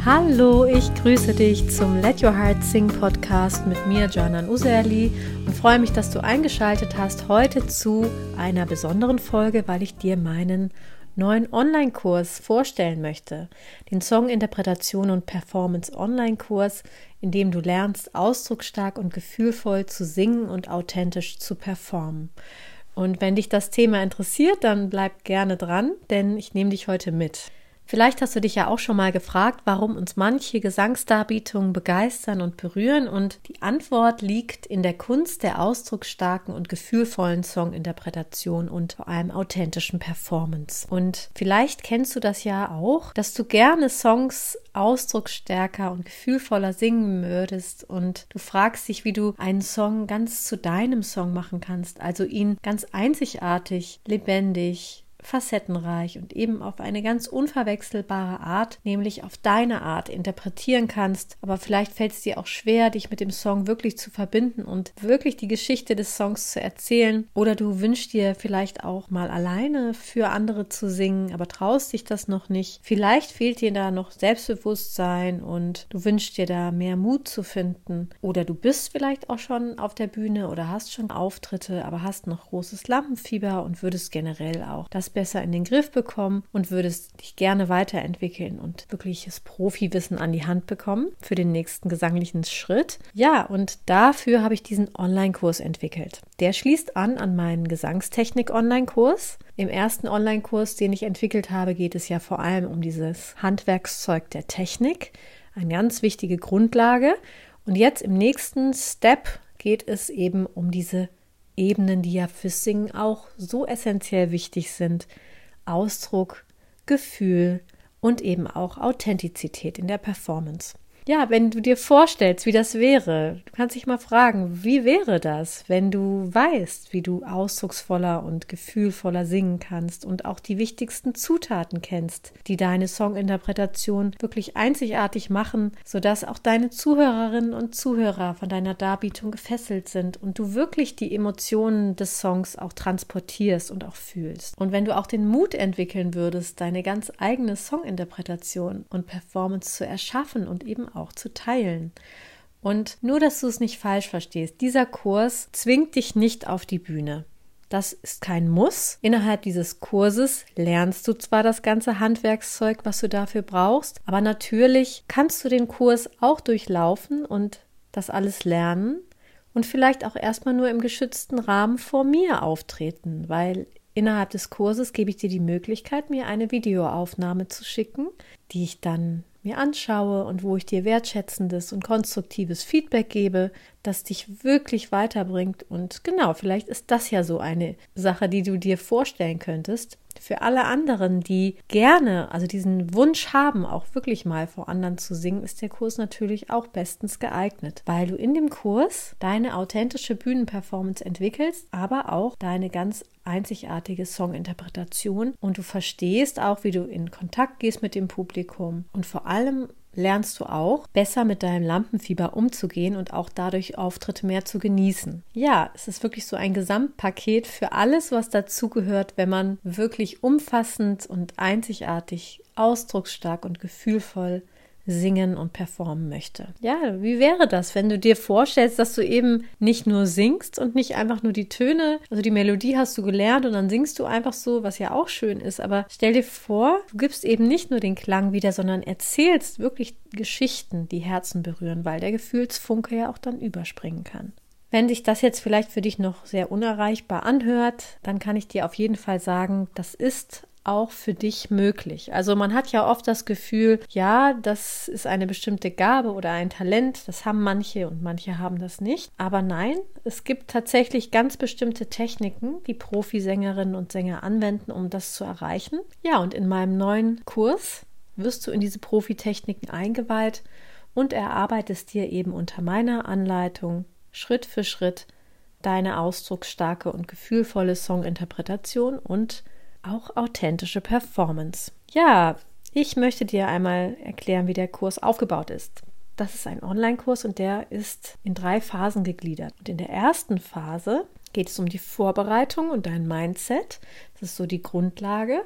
Hallo, ich grüße dich zum Let Your Heart Sing Podcast mit mir, Canan Userli, und freue mich, dass du eingeschaltet hast heute zu einer besonderen Folge, weil ich dir meinen neuen Online-Kurs vorstellen möchte. Den Songinterpretation und Performance Online-Kurs, in dem du lernst, ausdrucksstark und gefühlvoll zu singen und authentisch zu performen. Und wenn dich das Thema interessiert, dann bleib gerne dran, denn ich nehme dich heute mit. Vielleicht hast du dich ja auch schon mal gefragt, warum uns manche Gesangsdarbietungen begeistern und berühren, und die Antwort liegt in der Kunst der ausdrucksstarken und gefühlvollen Songinterpretation und vor allem authentischen Performance. Und vielleicht kennst du das ja auch, dass du gerne Songs ausdrucksstärker und gefühlvoller singen würdest und du fragst dich, wie du einen Song ganz zu deinem Song machen kannst, also ihn ganz einzigartig, lebendig, facettenreich und eben auf eine ganz unverwechselbare Art, nämlich auf deine Art interpretieren kannst. Aber vielleicht fällt es dir auch schwer, dich mit dem Song wirklich zu verbinden und wirklich die Geschichte des Songs zu erzählen. Oder du wünschst dir vielleicht auch mal alleine für andere zu singen, aber traust dich das noch nicht. Vielleicht fehlt dir da noch Selbstbewusstsein und du wünschst dir da mehr Mut zu finden. Oder du bist vielleicht auch schon auf der Bühne oder hast schon Auftritte, aber hast noch großes Lampenfieber und würdest generell auch das besser in den Griff bekommen und würdest dich gerne weiterentwickeln und wirkliches Profiwissen an die Hand bekommen für den nächsten gesanglichen Schritt. Ja, und dafür habe ich diesen Online-Kurs entwickelt. Der schließt an meinen Gesangstechnik-Online-Kurs. Im ersten Online-Kurs, den ich entwickelt habe, geht es ja vor allem um dieses Handwerkszeug der Technik, eine ganz wichtige Grundlage. Und jetzt im nächsten Step geht es eben um diese Ebenen, die ja fürs Singen auch so essentiell wichtig sind. Ausdruck, Gefühl und eben auch Authentizität in der Performance. Ja, wenn du dir vorstellst, wie das wäre, du kannst dich mal fragen, wie wäre das, wenn du weißt, wie du ausdrucksvoller und gefühlvoller singen kannst und auch die wichtigsten Zutaten kennst, die deine Songinterpretation wirklich einzigartig machen, sodass auch deine Zuhörerinnen und Zuhörer von deiner Darbietung gefesselt sind und du wirklich die Emotionen des Songs auch transportierst und auch fühlst. Und wenn du auch den Mut entwickeln würdest, deine ganz eigene Songinterpretation und Performance zu erschaffen und eben auch zu teilen. Und nur, dass du es nicht falsch verstehst, dieser Kurs zwingt dich nicht auf die Bühne. Das ist kein Muss. Innerhalb dieses Kurses lernst du zwar das ganze Handwerkszeug, was du dafür brauchst, aber natürlich kannst du den Kurs auch durchlaufen und das alles lernen und vielleicht auch erstmal nur im geschützten Rahmen vor mir auftreten, weil innerhalb des Kurses gebe ich dir die Möglichkeit, mir eine Videoaufnahme zu schicken, die ich dann mir anschaue und wo ich dir wertschätzendes und konstruktives Feedback gebe, das dich wirklich weiterbringt. Und genau, vielleicht ist das ja so eine Sache, die du dir vorstellen könntest. Für alle anderen, die gerne, also diesen Wunsch haben, auch wirklich mal vor anderen zu singen, ist der Kurs natürlich auch bestens geeignet, weil du in dem Kurs deine authentische Bühnenperformance entwickelst, aber auch deine ganz einzigartige Songinterpretation und du verstehst auch, wie du in Kontakt gehst mit dem Publikum und vor allem lernst du auch, besser mit deinem Lampenfieber umzugehen und auch dadurch Auftritte mehr zu genießen. Ja, es ist wirklich so ein Gesamtpaket für alles, was dazugehört, wenn man wirklich umfassend und einzigartig, ausdrucksstark und gefühlvoll singen und performen möchte. Ja, wie wäre das, wenn du dir vorstellst, dass du eben nicht nur singst und nicht einfach nur die Töne, also die Melodie hast du gelernt und dann singst du einfach so, was ja auch schön ist, aber stell dir vor, du gibst eben nicht nur den Klang wieder, sondern erzählst wirklich Geschichten, die Herzen berühren, weil der Gefühlsfunke ja auch dann überspringen kann. Wenn sich das jetzt vielleicht für dich noch sehr unerreichbar anhört, dann kann ich dir auf jeden Fall sagen, das ist auch für dich möglich. Also man hat ja oft das Gefühl, ja, das ist eine bestimmte Gabe oder ein Talent, das haben manche und manche haben das nicht. Aber nein, es gibt tatsächlich ganz bestimmte Techniken, die Profisängerinnen und Sänger anwenden, um das zu erreichen. Ja, und in meinem neuen Kurs wirst du in diese Profitechniken eingeweiht und erarbeitest dir eben unter meiner Anleitung Schritt für Schritt deine ausdrucksstarke und gefühlvolle Songinterpretation und auch authentische Performance. Ja, ich möchte dir einmal erklären, wie der Kurs aufgebaut ist. Das ist ein Online-Kurs und der ist in 3 Phasen gegliedert. Und in der ersten Phase geht es um die Vorbereitung und dein Mindset. Das ist so die Grundlage.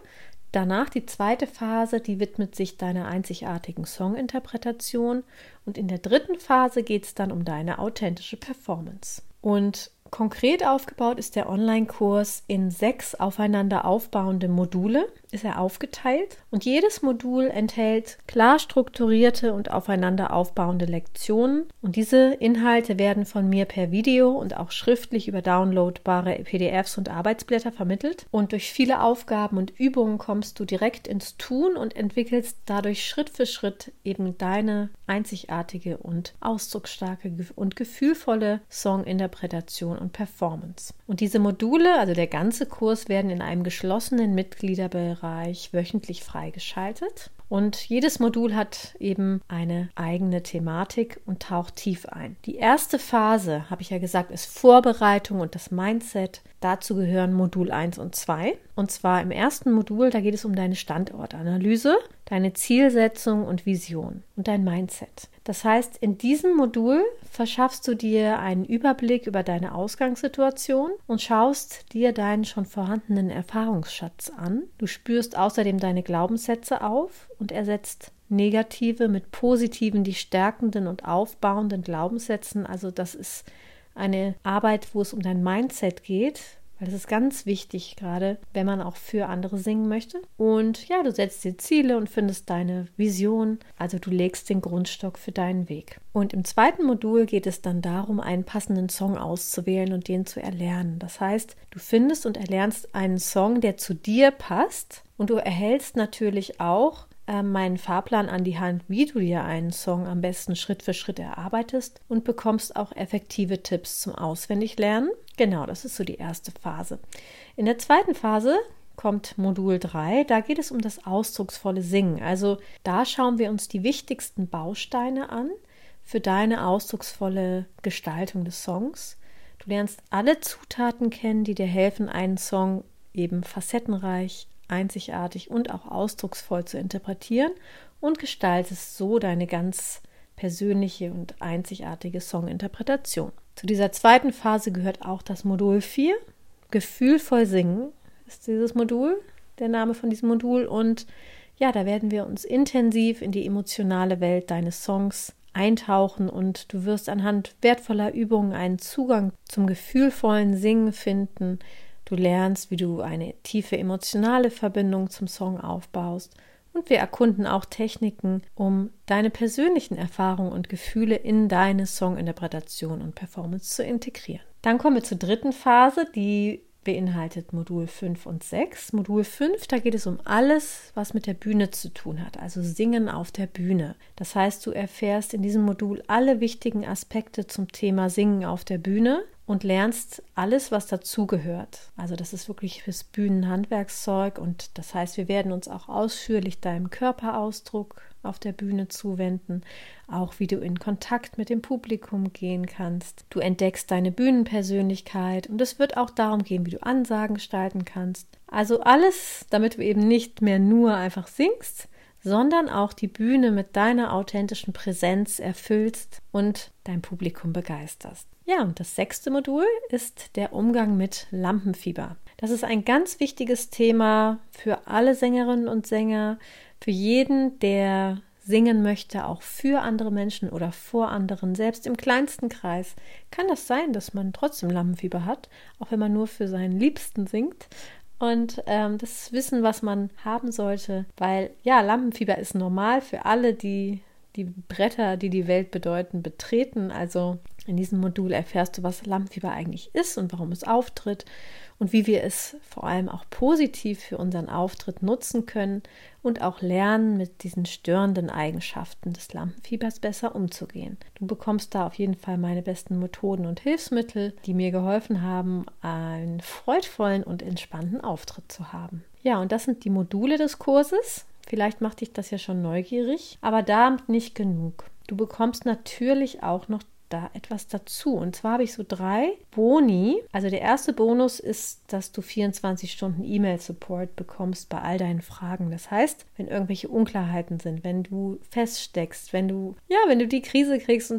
Danach die zweite Phase, die widmet sich deiner einzigartigen Songinterpretation. Und in der dritten Phase geht es dann um deine authentische Performance. Und konkret aufgebaut ist der Online-Kurs in 6 aufeinander aufbauende Module, ist er aufgeteilt. Und jedes Modul enthält klar strukturierte und aufeinander aufbauende Lektionen. Und diese Inhalte werden von mir per Video und auch schriftlich über downloadbare PDFs und Arbeitsblätter vermittelt. Und durch viele Aufgaben und Übungen kommst du direkt ins Tun und entwickelst dadurch Schritt für Schritt eben deine einzigartige und ausdrucksstarke und gefühlvolle Songinterpretation und Performance. Und diese Module, also der ganze Kurs, werden in einem geschlossenen Mitgliederbereich wöchentlich freigeschaltet. Und jedes Modul hat eben eine eigene Thematik und taucht tief ein. Die erste Phase, habe ich ja gesagt, ist Vorbereitung und das Mindset. Dazu gehören Modul 1 und 2. Und zwar im ersten Modul, da geht es um deine Standortanalyse, deine Zielsetzung und Vision und dein Mindset. Das heißt, in diesem Modul verschaffst du dir einen Überblick über deine Ausgangssituation und schaust dir deinen schon vorhandenen Erfahrungsschatz an. Du spürst außerdem deine Glaubenssätze auf und ersetzt negative mit positiven, die stärkenden und aufbauenden Glaubenssätzen. Also das ist eine Arbeit, wo es um dein Mindset geht, weil das ist ganz wichtig, gerade wenn man auch für andere singen möchte. Und ja, du setzt dir Ziele und findest deine Vision, also du legst den Grundstock für deinen Weg. Und im zweiten Modul geht es dann darum, einen passenden Song auszuwählen und den zu erlernen. Das heißt, du findest und erlernst einen Song, der zu dir passt, und du erhältst natürlich auch meinen Fahrplan an die Hand, wie du dir einen Song am besten Schritt für Schritt erarbeitest, und bekommst auch effektive Tipps zum Auswendiglernen. Genau, das ist so die erste Phase. In der zweiten Phase kommt Modul 3, da geht es um das ausdrucksvolle Singen. Also da schauen wir uns die wichtigsten Bausteine an für deine ausdrucksvolle Gestaltung des Songs. Du lernst alle Zutaten kennen, die dir helfen, einen Song eben facettenreich, einzigartig und auch ausdrucksvoll zu interpretieren, und gestaltest so deine ganz persönliche und einzigartige Songinterpretation. Zu dieser zweiten Phase gehört auch das Modul 4. Gefühlvoll singen ist dieses Modul, der Name von diesem Modul. Und ja, da werden wir uns intensiv in die emotionale Welt deines Songs eintauchen und du wirst anhand wertvoller Übungen einen Zugang zum gefühlvollen Singen finden. Du lernst, wie du eine tiefe emotionale Verbindung zum Song aufbaust, und wir erkunden auch Techniken, um deine persönlichen Erfahrungen und Gefühle in deine Songinterpretation und Performance zu integrieren. Dann kommen wir zur dritten Phase, die beinhaltet Modul 5 und 6. Modul 5, da geht es um alles, was mit der Bühne zu tun hat, also Singen auf der Bühne. Das heißt, du erfährst in diesem Modul alle wichtigen Aspekte zum Thema Singen auf der Bühne und lernst alles, was dazugehört. Also das ist wirklich fürs Bühnenhandwerkszeug, und das heißt, wir werden uns auch ausführlich deinem Körperausdruck auf der Bühne zuwenden, auch wie du in Kontakt mit dem Publikum gehen kannst. Du entdeckst deine Bühnenpersönlichkeit, und es wird auch darum gehen, wie du Ansagen gestalten kannst. Also alles, damit du eben nicht mehr nur einfach singst, sondern auch die Bühne mit deiner authentischen Präsenz erfüllst und dein Publikum begeisterst. Ja, und das 6. Modul ist der Umgang mit Lampenfieber. Das ist ein ganz wichtiges Thema für alle Sängerinnen und Sänger, für jeden, der singen möchte, auch für andere Menschen oder vor anderen. Selbst im kleinsten Kreis kann das sein, dass man trotzdem Lampenfieber hat, auch wenn man nur für seinen Liebsten singt. Und das Wissen, was man haben sollte, weil ja, Lampenfieber ist normal für alle, die die Bretter, die die Welt bedeuten, betreten. Also in diesem Modul erfährst du, was Lampenfieber eigentlich ist und warum es auftritt und wie wir es vor allem auch positiv für unseren Auftritt nutzen können und auch lernen, mit diesen störenden Eigenschaften des Lampenfiebers besser umzugehen. Du bekommst da auf jeden Fall meine besten Methoden und Hilfsmittel, die mir geholfen haben, einen freudvollen und entspannten Auftritt zu haben. Ja, und das sind die Module des Kurses. Vielleicht macht dich das ja schon neugierig, aber damit nicht genug. Du bekommst natürlich auch noch da etwas dazu. Und zwar habe ich so 3 Boni. Also der erste Bonus ist, dass du 24 Stunden E-Mail-Support bekommst bei all deinen Fragen. Das heißt, wenn irgendwelche Unklarheiten sind, wenn du feststeckst, wenn du die Krise kriegst und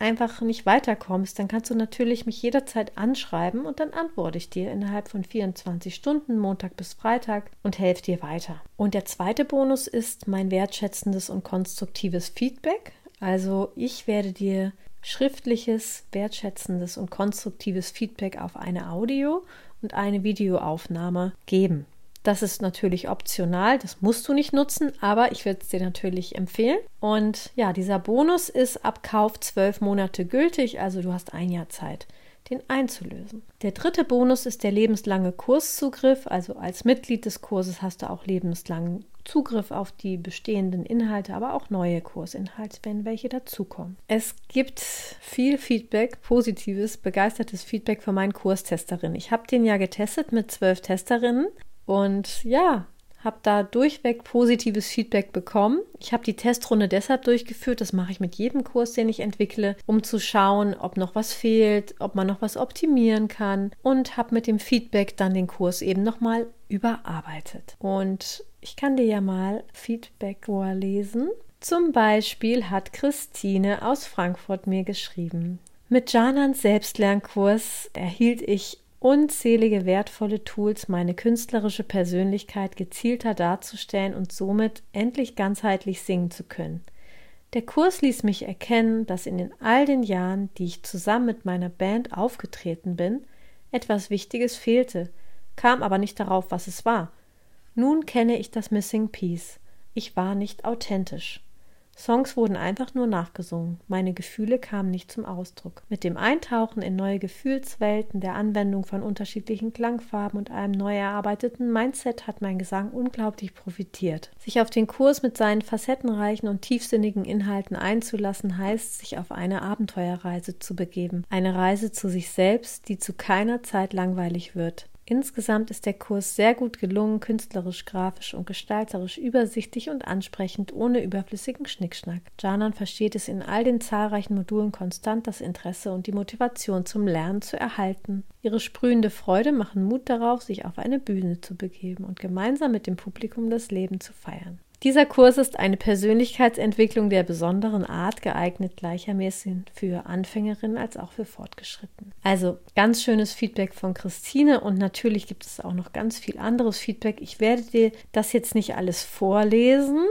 einfach nicht weiterkommst, dann kannst du natürlich mich jederzeit anschreiben und dann antworte ich dir innerhalb von 24 Stunden, Montag bis Freitag, und helfe dir weiter. Und der zweite Bonus ist mein wertschätzendes und konstruktives Feedback. Also ich werde dir schriftliches, wertschätzendes und konstruktives Feedback auf eine Audio- und eine Videoaufnahme geben. Das ist natürlich optional, das musst du nicht nutzen, aber ich würde es dir natürlich empfehlen. Und ja, dieser Bonus ist ab Kauf 12 Monate gültig, also du hast ein Jahr Zeit, den einzulösen. Der dritte Bonus ist der lebenslange Kurszugriff, also als Mitglied des Kurses hast du auch lebenslangen Zugriff auf die bestehenden Inhalte, aber auch neue Kursinhalte, wenn welche dazukommen. Es gibt viel Feedback, positives, begeistertes Feedback von meinen Kurstesterinnen. Ich habe den ja getestet mit 12 Testerinnen. Und ja, habe da durchweg positives Feedback bekommen. Ich habe die Testrunde deshalb durchgeführt, das mache ich mit jedem Kurs, den ich entwickle, um zu schauen, ob noch was fehlt, ob man noch was optimieren kann, und habe mit dem Feedback dann den Kurs eben nochmal überarbeitet. Und ich kann dir ja mal Feedback vorlesen. Zum Beispiel hat Christine aus Frankfurt mir geschrieben: Mit Janans Selbstlernkurs erhielt ich unzählige wertvolle Tools, meine künstlerische Persönlichkeit gezielter darzustellen und somit endlich ganzheitlich singen zu können. Der Kurs ließ mich erkennen, dass in all den Jahren, die ich zusammen mit meiner Band aufgetreten bin, etwas Wichtiges fehlte, kam aber nicht darauf, was es war. Nun kenne ich das Missing Piece. Ich war nicht authentisch. Songs wurden einfach nur nachgesungen. Meine Gefühle kamen nicht zum Ausdruck. Mit dem Eintauchen in neue Gefühlswelten, der Anwendung von unterschiedlichen Klangfarben und einem neu erarbeiteten Mindset hat mein Gesang unglaublich profitiert. Sich auf den Kurs mit seinen facettenreichen und tiefsinnigen Inhalten einzulassen, heißt, sich auf eine Abenteuerreise zu begeben. Eine Reise zu sich selbst, die zu keiner Zeit langweilig wird. Insgesamt ist der Kurs sehr gut gelungen, künstlerisch, grafisch und gestalterisch übersichtlich und ansprechend, ohne überflüssigen Schnickschnack. Janan versteht es in all den zahlreichen Modulen konstant, das Interesse und die Motivation zum Lernen zu erhalten. Ihre sprühende Freude machen Mut darauf, sich auf eine Bühne zu begeben und gemeinsam mit dem Publikum das Leben zu feiern. Dieser Kurs ist eine Persönlichkeitsentwicklung der besonderen Art, geeignet gleichermäßig für Anfängerinnen als auch für Fortgeschrittene. Also ganz schönes Feedback von Christine, und natürlich gibt es auch noch ganz viel anderes Feedback. Ich werde dir das jetzt nicht alles vorlesen,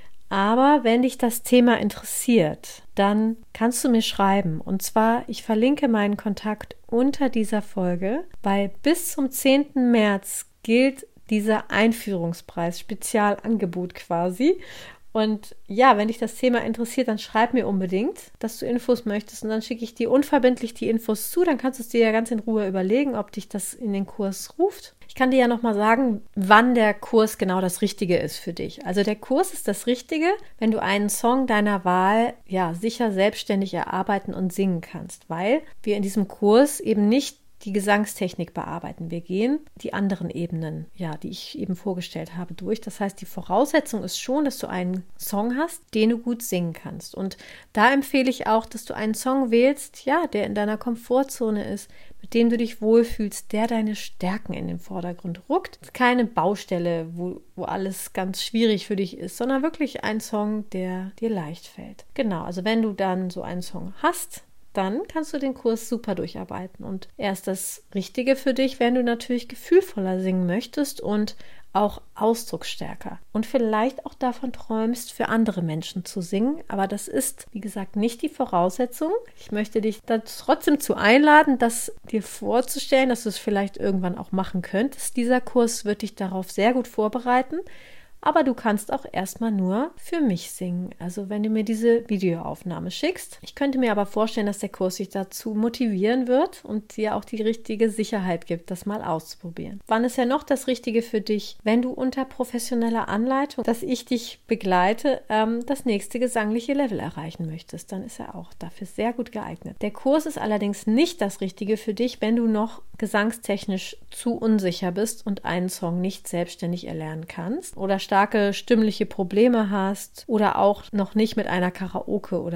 aber wenn dich das Thema interessiert, dann kannst du mir schreiben. Und zwar, ich verlinke meinen Kontakt unter dieser Folge, weil bis zum 10. März gilt dieser Einführungspreis, Spezialangebot quasi. Und ja, wenn dich das Thema interessiert, dann schreib mir unbedingt, dass du Infos möchtest, und dann schicke ich dir unverbindlich die Infos zu. Dann kannst du es dir ja ganz in Ruhe überlegen, ob dich das in den Kurs ruft. Ich kann dir ja nochmal sagen, wann der Kurs genau das Richtige ist für dich. Also der Kurs ist das Richtige, wenn du einen Song deiner Wahl ja sicher selbstständig erarbeiten und singen kannst, weil wir in diesem Kurs eben nicht die Gesangstechnik bearbeiten. Wir gehen die anderen Ebenen, ja, die ich eben vorgestellt habe, durch. Das heißt, die Voraussetzung ist schon, dass du einen Song hast, den du gut singen kannst. Und da empfehle ich auch, dass du einen Song wählst, ja, der in deiner Komfortzone ist, mit dem du dich wohlfühlst, der deine Stärken in den Vordergrund rückt. Keine Baustelle, wo alles ganz schwierig für dich ist, sondern wirklich ein Song, der dir leicht fällt. Genau, also wenn du dann so einen Song hast, dann kannst du den Kurs super durcharbeiten. Und er ist das Richtige für dich, wenn du natürlich gefühlvoller singen möchtest und auch ausdrucksstärker. Und vielleicht auch davon träumst, für andere Menschen zu singen. Aber das ist, wie gesagt, nicht die Voraussetzung. Ich möchte dich da trotzdem zu einladen, das dir vorzustellen, dass du es vielleicht irgendwann auch machen könntest. Dieser Kurs wird dich darauf sehr gut vorbereiten. Aber du kannst auch erstmal nur für mich singen, also wenn du mir diese Videoaufnahme schickst. Ich könnte mir aber vorstellen, dass der Kurs dich dazu motivieren wird und dir auch die richtige Sicherheit gibt, das mal auszuprobieren. Wann ist ja noch das Richtige für dich, wenn du unter professioneller Anleitung, dass ich dich begleite, das nächste gesangliche Level erreichen möchtest? Dann ist er auch dafür sehr gut geeignet. Der Kurs ist allerdings nicht das Richtige für dich, wenn du noch gesangstechnisch zu unsicher bist und einen Song nicht selbstständig erlernen kannst oder starke stimmliche Probleme hast oder auch noch nicht mit einer Karaoke oder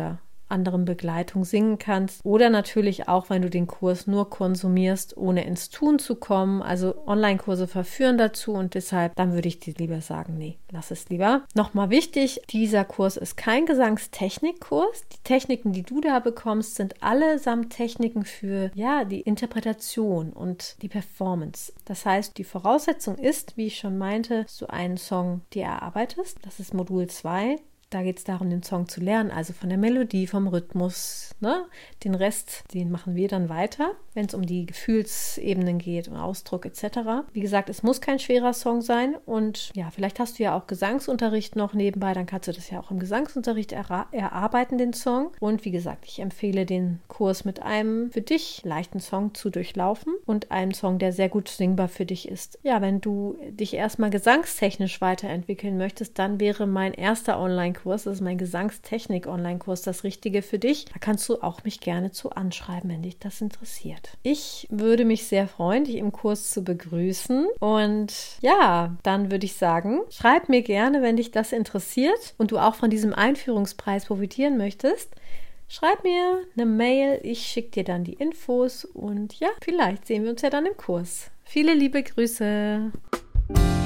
anderen Begleitung singen kannst oder natürlich auch, wenn du den Kurs nur konsumierst, ohne ins Tun zu kommen. Also Online-Kurse verführen dazu und deshalb, dann würde ich dir lieber sagen, nee, lass es lieber. Nochmal wichtig, dieser Kurs ist kein Gesangstechnikkurs. Die Techniken, die du da bekommst, sind allesamt Techniken für, die Interpretation und die Performance. Das heißt, die Voraussetzung ist, wie ich schon meinte, dass du einen Song dir erarbeitest. Das ist Modul 2. Da geht es darum, den Song zu lernen, also von der Melodie, vom Rhythmus, ne? Den Rest, den machen wir dann weiter, wenn es um die Gefühlsebenen geht, um Ausdruck etc. Wie gesagt, es muss kein schwerer Song sein und vielleicht hast du ja auch Gesangsunterricht noch nebenbei, dann kannst du das ja auch im Gesangsunterricht erarbeiten, den Song. Und wie gesagt, ich empfehle den Kurs mit einem für dich leichten Song zu durchlaufen und einem Song, der sehr gut singbar für dich ist. Ja, wenn du dich erstmal gesangstechnisch weiterentwickeln möchtest, dann wäre mein erster Online-Kurs, das ist mein Gesangstechnik-Online-Kurs, das Richtige für dich. Da kannst du auch mich gerne zu anschreiben, wenn dich das interessiert. Ich würde mich sehr freuen, dich im Kurs zu begrüßen. Und dann würde ich sagen, schreib mir gerne, wenn dich das interessiert und du auch von diesem Einführungspreis profitieren möchtest. Schreib mir eine Mail, ich schicke dir dann die Infos und vielleicht sehen wir uns ja dann im Kurs. Viele liebe Grüße.